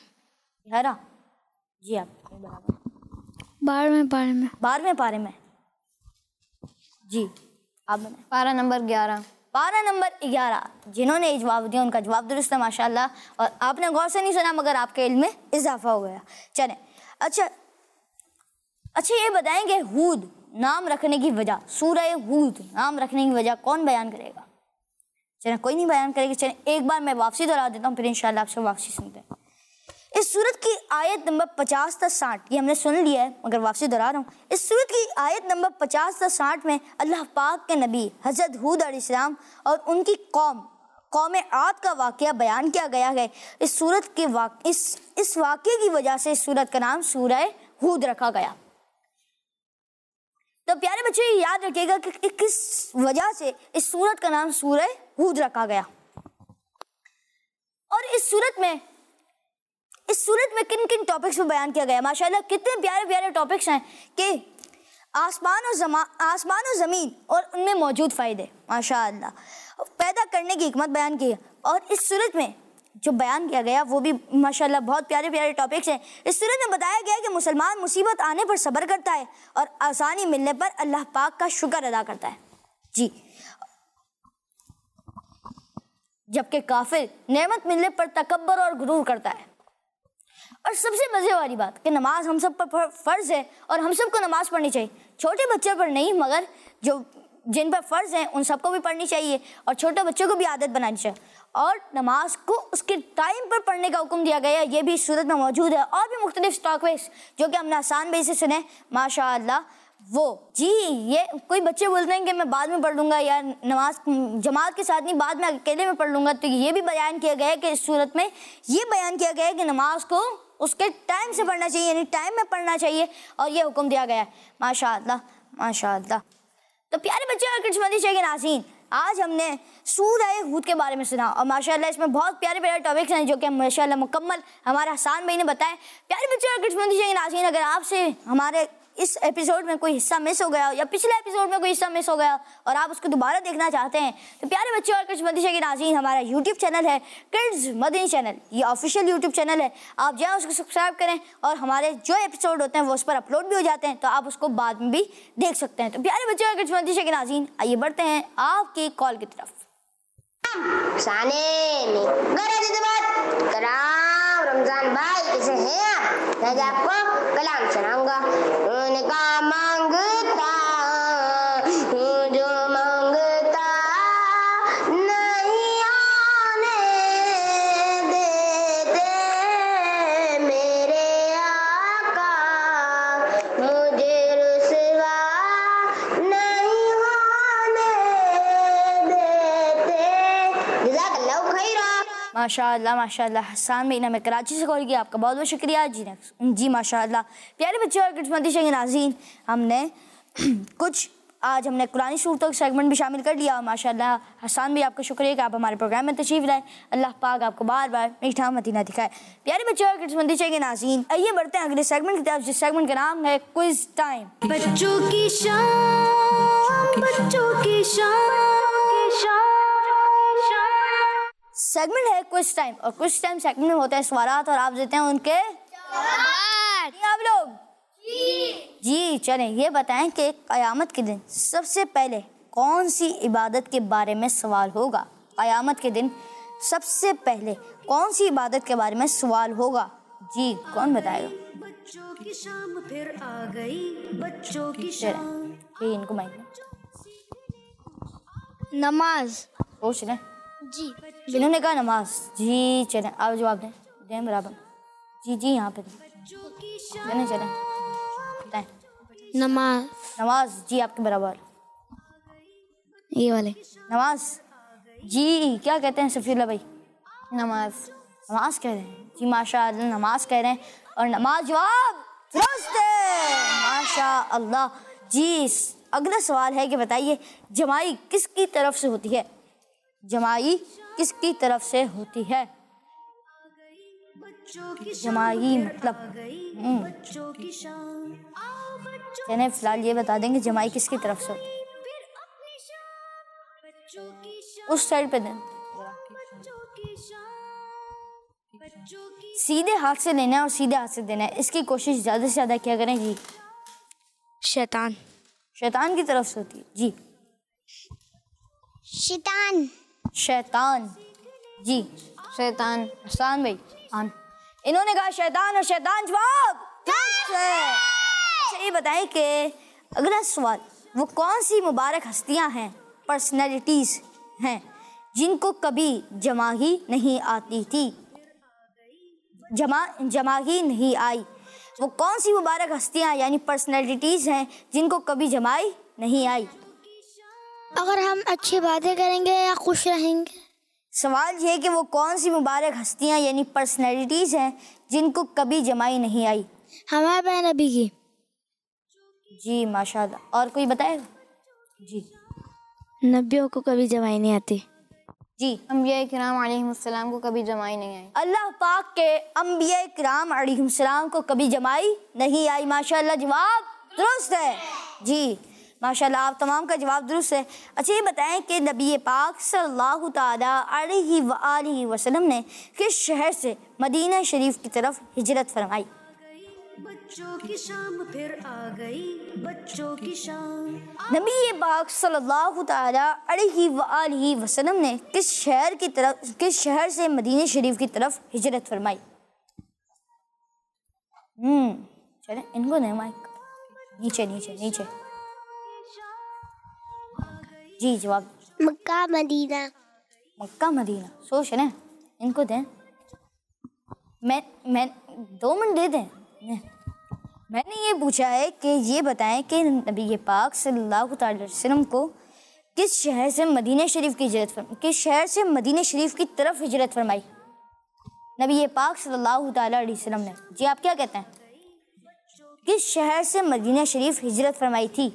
जी आप 12वें पारे में। 12वें पारे में जी आप बताएं। पारा नंबर 11। पारा नंबर 11। जिन्होंने जवाब दिया उनका जवाब दुरुस्त है माशाल्लाह, और आपने गौर से नहीं सुना मगर आपके इल्म में इजाफा हो गया। चलें, अच्छा ये बताएंगे हूद नाम रखने की वजह, सूरह हूद नाम रखने की वजह कौन बयान करेगा? चलें, कोई नहीं बयान करेगी। चलें, एक बार मैं वापसी दोहरा देता हूँ, फिर इंशाल्लाह आपसे वापसी सुनते हैं। इस सूरत की आयत नंबर 50 से 60, ये हमने सुन लिया है मगर वापसी दोहरा रहा हूँ। इस सूरत की आयत नंबर 50 से 60 में अल्लाह पाक के नबी हज़रत हूद अलैहिस्सलाम और उनकी कौम आद का वाक़या बयान किया गया है। इस सूरत के इस वाक़े की वजह से इस सूरत का नाम सूरह हूद रखा गया। तो प्यारे बच्चों, ये याद रखिएगा कि किस वजह से इस सूरत का नाम सूरह हूद रखा गया। और इस सूरत में किन किन टॉपिक्स पर बयान किया गया। माशाल्लाह कितने प्यारे प्यारे टॉपिक्स हैं कि आसमान और ज़मीन और उनमें मौजूद फ़ायदे, माशाल्लाह पैदा करने की हिकमत बयान की है। और इस सूरत में जो बयान किया गया वो भी माशाल्लाह बहुत प्यारे प्यारे टॉपिक्स हैं। इस सूरत में बताया गया कि मुसलमान मुसीबत आने पर सब्र करता है और आसानी मिलने पर अल्लाह पाक का शुक्र अदा करता है जी, जबकि काफिर नेमत मिलने पर तकब्बर और गुरूर करता है। और सबसे मज़े वाली बात कि नमाज हम सब पर फ़र्ज़ है और हम सबको नमाज पढ़नी चाहिए। छोटे बच्चों पर नहीं मगर जिन पर फ़र्ज़ है उन सबको भी पढ़नी चाहिए और छोटे बच्चों को भी आदत बनानी चाहिए। और नमाज को उसके टाइम पर पढ़ने का हुक्म दिया गया, ये भी इस सूरत में मौजूद है। और भी मुख्तलिफ टॉपिक्स जो कि हमने आसान बेस से सुने माशाअल्लाह। वो जी, ये कोई बच्चे बोलते हैं कि मैं बाद में पढ़ लूँगा या नमाज जमात के साथ नहीं, बाद में अकेले में पढ़ लूँगा, तो ये भी बयान किया गया है कि इस सूरत में ये बयान किया गया है कि नमाज को उसके टाइम से पढ़ना चाहिए, यानी टाइम में पढ़ना चाहिए, और ये हुक्म दिया गया है माशाअल्लाह माशाअल्लाह। तो प्यारे बच्चे और किस्मती के नाज़रीन, आज हमने सूरह हूद के बारे में सुना और माशाअल्लाह इसमें बहुत प्यारे प्यारे टॉपिक्स हैं जो कि माशाअल्लाह मुकम्मल हमारे हसन भाई ने बताए। प्यारे बच्चे और किस्मती के नाज़रीन, अगर आपसे हमारे इस एपिसोड में कोई हिस्सा मिस हो गया या पिछले एपिसोड में कोई हिस्सा मिस हो गया और आप उसको दोबारा देखना चाहते हैं तो प्यारे बच्चों और किस्मती के नाज़रीन, हमारा यूट्यूब चैनल है किड्स मदनी चैनल, ये ऑफिशियल यूट्यूब चैनल है। आप जाएँ उसको सब्सक्राइब करें और हमारे जो एपिसोड होते हैं वो उस पर अपलोड भी हो जाते हैं, तो आप उसको बाद में भी देख सकते हैं। तो प्यारे बच्चों और किस्मती के नाज़रीन, आइए बढ़ते हैं आपकी कॉल की तरफ। रमजान भाई कैसे हैं आप? मैं आपको कलाम सुनाऊंगा। उनका मांगता हूँ जो मांगता नहीं आने देते, माशाअल्लाह माशाअल्लाह। हसन भाई ने हमें कराची से कॉल किया, आपका बहुत बहुत शुक्रिया जी माशाअल्लाह। प्यारे बच्चों और किस्मती शे नाज़रीन, हमने कुछ आज हमने कुरानी सूरतों का सेगमेंट भी शामिल कर लिया। माशाअल्लाह हसन भाई आपका शुक्रिया कि आप हमारे प्रोग्राम में तशरीफ़ लाए। अल्लाह पाक आपको बार बार मीठा मदीना दिखाए। प्यारे बच्चों और किस्मती शे नाज़रीन, आइए बढ़ते हैं अगले सेगमेंट की तरफ, जिस सेगमेंट का नाम है क्विज टाइम। बच्चों की शाम, बच्चों की शाम। सेगमेंट है क्विज टाइम, और क्विज टाइम सेगमेंट में होते हैं सवालात और आप देते हैं उनके आप लोग जी। चलें ये बताएं कि क़यामत के दिन सबसे पहले कौन सी इबादत के बारे में सवाल होगा? क़यामत के दिन सबसे पहले कौन सी इबादत के बारे में सवाल होगा? जी कौन बताएगा? बच्चों की शाम फिर आ गई, बच्चों की चलें शाम। ये इनको माइक नमाज। सोच लें। जी जिन्होंने कहा नमाज, जी चलें आप जवाब दें बराबर। जी जी यहाँ पे चलें चलें बताएं। नमाज। नमाज जी आपके बराबर। ये वाले नमाज जी क्या कहते हैं सफीउल्लाह भाई? नमाज। नमाज कह रहे हैं जी माशाअल्लाह, नमाज कह रहे हैं और नमाज जवाब दुरुस्त है माशाअल्लाह जी। अगला सवाल है कि बताइए जमाई किसकी तरफ से होती है? जमाई किसकी तरफ से होती है? जमाई मतलब बच्चों की शाम। चलिए फिलहाल ये बता देंगे जमाई किसकी तरफ से होती है। उस साइड पे दें, सीधे हाथ से लेना है और सीधे हाथ से देना है, इसकी कोशिश ज़्यादा से ज़्यादा क्या करें जी। शैतान। शैतान की तरफ से होती है जी। शैतान। शैतान जी। शैतान। हसन भाई इन्होंने कहा शैतान और शैतान जवाब दुरुस्त है। अच्छा ये बताएं कि अगला सवाल, वो कौन सी मुबारक हस्तियां हैं, पर्सनैलिटीज़ हैं जिनको कभी जमाही नहीं आती थी? जमाही नहीं आई। वो कौन सी मुबारक हस्तियां यानी पर्सनैलिटीज़ हैं जिनको कभी जमाई नहीं आई? अगर हम अच्छी बातें करेंगे या खुश रहेंगे? सवाल ये है कि वो कौन सी मुबारक हस्तियां यानी पर्सनैलिटीज़ हैं जिनको कभी जमाई नहीं आई? हमारे बहन नबी की। जी माशाल्लाह। और कोई बताएगा जी? नबियों को कभी जमाई नहीं आती जी। अंबिया किराम अलैहिमुस्सलाम को कभी जमाई नहीं आई। अल्लाह पाक के अंबिया किराम अलैहिमुस्सलाम को कभी जमाई नहीं आई। माशाल्लाह जवाब दुरुस्त है जी माशाल्लाह, आप तमाम का जवाब दुरुस्त है। अच्छा ये बताएं कि नबी पाक सल्लल्लाहु ताला अलैहि वसल्लम ने किस शहर से मदीना शरीफ की तरफ हिजरत फरमाई? बच्चों की शाम फिर आ गई, बच्चों की शाम। नबी पाक सल्लल्लाहु ताला अलैहि वसल्लम ने किस शहर से मदीना शरीफ की तरफ हिजरत फरमाई? चलें इनको नहीं माइक नीचे नीचे नीचे जी जवाब। मक्का मदीना। मक्का मदीना। सोच लें इनको दें। मैं 2 मिनट दे दें। मैंने ये पूछा है कि ये बताएं कि नबी पाक सल्लल्लाहु अलैहि वसल्लम को किस शहर से मदीना शरीफ की तरफ हिजरत फरमाई? नबी पाक सल्लल्लाहु अलैहि वसल्लम ने, जी आप क्या कहते हैं, किस शहर से मदीना शरीफ हिजरत फरमाई थी?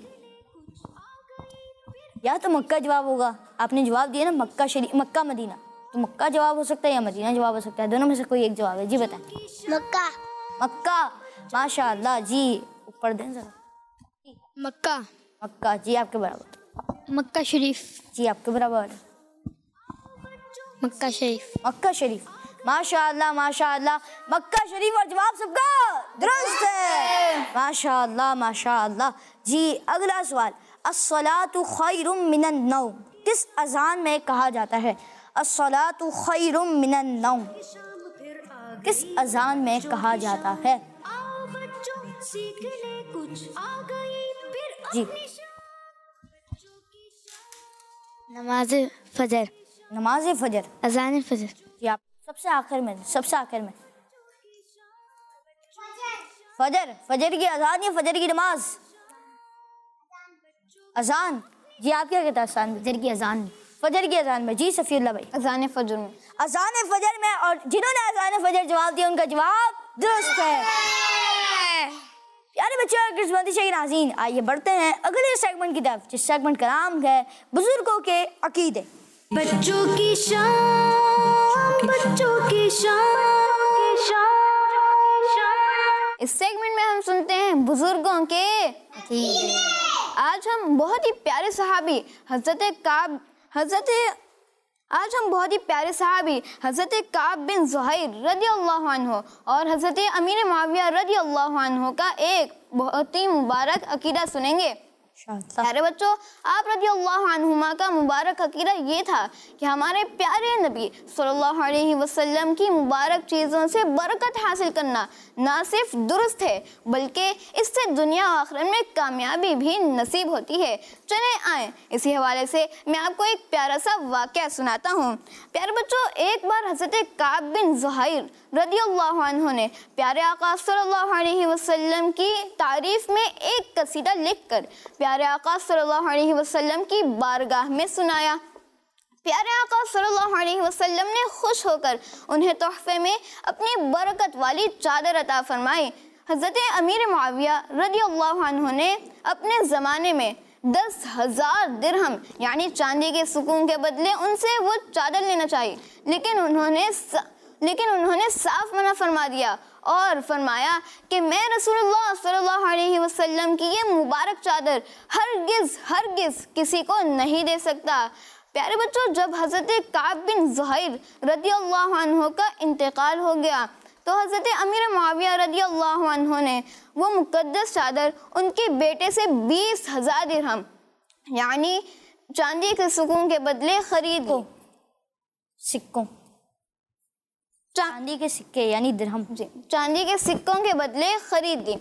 या तो मक्का जवाब होगा, आपने जवाब दिया ना मक्का मदीना, तो मक्का जवाब हो सकता है या मदीना जवाब हो सकता है, दोनों में से कोई एक जवाब है। जी बताएं। मक्का। मक्का माशाअल्लाह जी। ऊपर दें जरा। मक्का। मक्का जी आपके बराबर। मक्का शरीफ। जी आपके बराबर। मक्का शरीफ। मक्का शरीफ माशाअल्लाह माशाअल्लाह। मक्का शरीफ और जवाब सबका दुरुस्त है माशाअल्लाह माशाअल्लाह जी। अगला सवाल, अस्सलातु खैरुम मिनन नौम किस अजान में कहा जाता है? अस्सलातु खैरुम मिनन नौम किस अजान में कहा जाता है? जी। नमाज फजर। नमाज फजर। अजान फजर। जी आप सबसे आखिर में फजर की अजान या फजर की नमाज? अजान। जी आप क्या कहते हैं? अजान। फजर की अजान। फजर की अजान में। जी सफीउल्लाह भाई। अजान फजर में। अजान फजर में, और जिन्होंने अजान फजर जवाब दिया उनका जवाब दुरुस्त है। प्यारे बच्चों और किस्मती शे नाज़रीन, आइए बढ़ते हैं अगले सेगमेंट की तरफ, जिस सेगमेंट का नाम है बुजुर्गों के अकीदे। बच्चों की शान, बच्चों की शान। इस सेगमेंट में हम सुनते हैं बुजुर्गों के अकीदे। आज हम बहुत ही प्यारे सहाबी हज़रत काब बिन ज़ुहैर रदियल्लाहु अन्हु और हज़रत अमीर मुआविया रदियल्लाहु अन्हु का एक बहुत ही मुबारक अकीदा सुनेंगे। प्यारे बच्चों, आप रदियल्लाहु अन्हुमा का मुबारक अकीदा ये था कि हमारे प्यारे नबी सल्लल्लाहु अलैहि वसल्लम की मुबारक चीज़ों से बरकत हासिल करना ना सिर्फ दुरुस्त है बल्कि इससे दुनिया और आखिरत में कामयाबी भी नसीब होती है। चले आए इसी हवाले से मैं आपको एक प्यारा सा वाक़या सुनाता हूँ। प्यारे बच्चों, एक बार हज़रत काब बिन ज़ुहैर रदियल्लाहु अन्हु ने प्यारे आका सल्लल्लाहु अलैहि वसल्लम की तारीफ़ में एक कसीदा लिखकर प्यारे आका सल्लल्लाहु अलैहि वसल्लम की बारगाह में सुनाया। प्यारे आका सल्लल्लाहु अलैहि वसल्लम ने खुश होकर उन्हें तोहफे में अपनी बरकत वाली चादर अता फरमाई। हज़रत अमीर मुआविया रदियल्लाहु अन्हु ने अपने ज़माने में 10,000 दिरहम यानी चांदी के सुकून के बदले उनसे वो चादर लेना चाहिए, लेकिन उन्होंने साफ मना फरमा दिया और फरमाया कि मैं रसूलुल्लाह सल्लल्लाहु अलैहि वसल्लम की ये मुबारक चादर हरगिज़ किसी को नहीं दे सकता। प्यारे बच्चों, जब हज़रत काब बिन ज़ुहैर रदियल्लाहु अन्हु का इंतकाल हो गया तो हज़रत अमीर मुआविया रदियल्लाहु अन्हु ने वो मुकद्दस चादर उनके बेटे से 20,000 दिरहम यानी चांदी के सुकून के बदले खरीद ली। सिक्कों, चांदी के सिक्के यानी दिरहम, जी, चांदी के सिक्कों के बदले खरीद दी।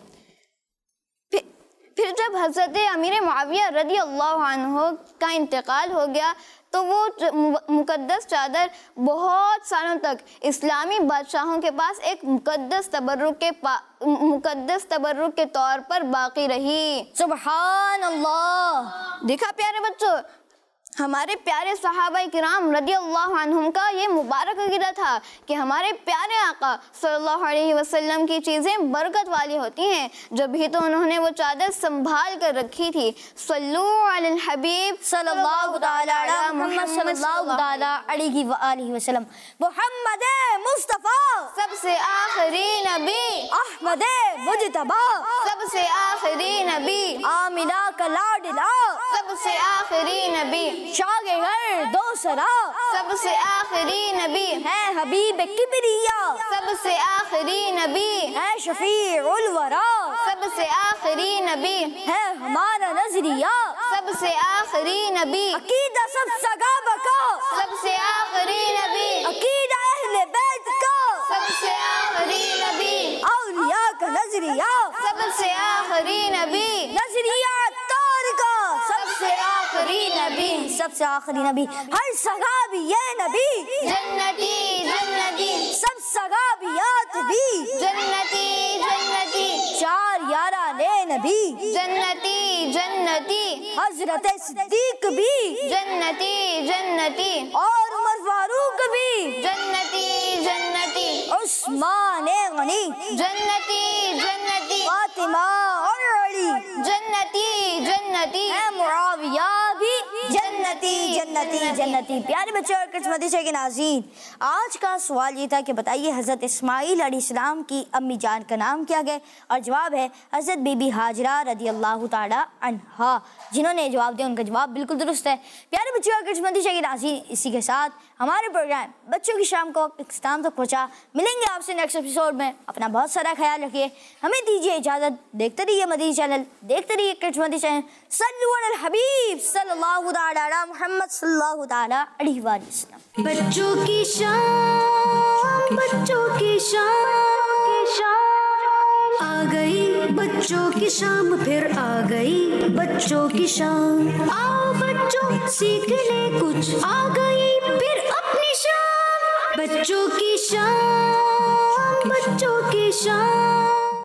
फिर जब हज़रत अमीर मुआविया रदियल्लाहु अन्हु का इंतकाल हो गया तो वो मुकद्दस चादर बहुत सालों तक इस्लामी बादशाहों के पास एक मुकद्दस तबर्रुक के तौर पर बाकी रही। सुभान अल्लाह। देखा प्यारे बच्चों, हमारे प्यारे सहाबाए किराम रदियल्लाहु अन्हुम का ये मुबारक अकीदा था कि हमारे प्यारे आका सल्लल्लाहु अलैहि वसल्लम की चीज़ें बरकत वाली होती हैं, जब भी तो उन्होंने वो चादर संभाल कर रखी थी। सल्लु अलल हबीब सल्लल्लाहु तआला अला मुहम्मद सल्लल्लाहु तआला अलैहि व आलिहि वसल्लम। मुहम्मद मुस्तफा सबसे आखिरी नबी, अहमद मुजतबा सबसे आखिरी नबी, आमिना का लाडला सबसे आखिरी नबी, शागे घर दोसरा सबसे आखिरी नबी, है हबीब किबरिया सबसे आखिरी नबी, है शफीउल वरा सबसे आखिरी नबी, है हमारा नजरिया सबसे आखिरी नबी, अकीदा सब सहाबा का सबसे आखिरी नबी, अकीदा अहले बैत का सबसे आखिरी नबी, औलिया का नजरिया सबसे आखिरी नबी, नजरिया तार का सबसे आखिरी नबी, सबसे आखिरी नबी, हर सहाबी ये नबी जन्नती जन्नती, सब सहाबियात भी जन्नती जन्नती, चार यारा ने नबी जन्नती जन्नती, हजरत सिद्दीक भी जन्नती जन्नती, और उमर फारूक भी जन्नती जन्नती, उस्मान गनी जन्नती जन्नती, फातिमा और अली जन्नती जन्नती, मुआविया भी जन्नती। प्यारे बच्चों और किस्मती शे के नाज़रीन, आज का सवाल ये था कि बताइए हज़रत इस्माइल अलैहिस्सलाम की अम्मी जान का नाम क्या है, और जवाब है हज़रत बीबी हाजरा रदियल्लाहु ताला अन्हा। जिन्होंने जवाब दिया उनका जवाब बिल्कुल दुरुस्त है। प्यारे बच्चों और किस्मती शे के नाज़रीन, इसी के साथ हमारे प्रोग्राम बच्चों की शाम को इख्तिताम तक पहुँचा। मिलेंगे आपसे नेक्स्ट एपिसोड में। अपना बहुत सारा ख्याल रखिए, हमें दीजिए इजाज़त। देखते रहिए मदनी चैनल, देखते रहिए किस्मती चैनल। सल्लु अलल हबीब सल्लल्लाहु तआला मुहम्मद सल्लल्लाहु तआला अलैहि वसल्लम। बच्चों की शान, बच्चों की शान, आ गई बच्चों की शाम, फिर आ गई बच्चों की शाम। आओ बच्चों सीख ले कुछ, आ गई फिर अपनी शाम। बच्चों की शान, बच्चों की शान।